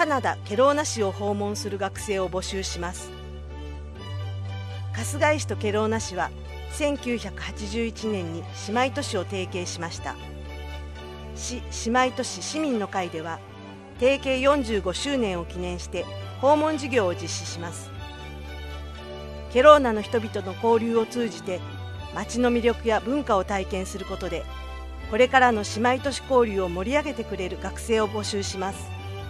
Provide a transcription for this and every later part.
カナダ・ケローナ市を訪問する学生を募集します。春日井市とケローナ市は1981年に姉妹都市を提携しました。市姉妹都市市民の会では提携45周年を記念して訪問事業を実施します。ケローナの人々の交流を通じて町の魅力や文化を体験することで、これからの姉妹都市交流を盛り上げてくれる学生を募集します。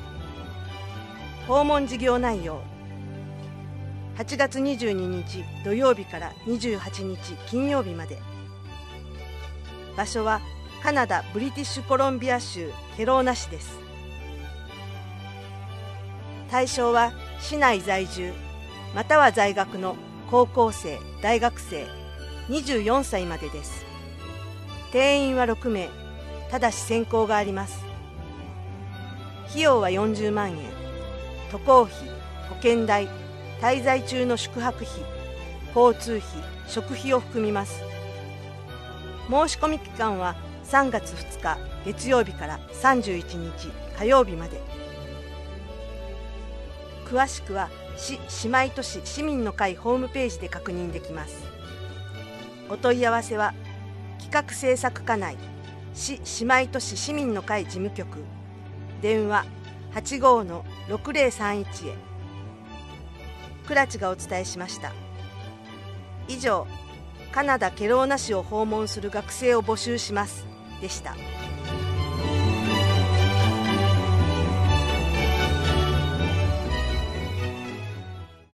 訪問事業内容。8月22日土曜日から28日金曜日まで。場所はカナダ・ブリティッシュコロンビア州ケローナ市です。対象は市内在住または在学の高校生・大学生24歳までです。定員は6名、ただし選考があります。費用は40万円、渡航費、保険代、滞在中の宿泊費、交通費、食費を含みます。申し込み期間は3月2日月曜日から31日火曜日まで。詳しくは市姉妹都市市民の会ホームページで確認できます。お問い合わせは企画制作課内市姉妹都市市民の会事務局、電話 85-6031 へ。倉地がお伝えしました。以上、カナダ・ケローナ市を訪問する学生を募集しますでした。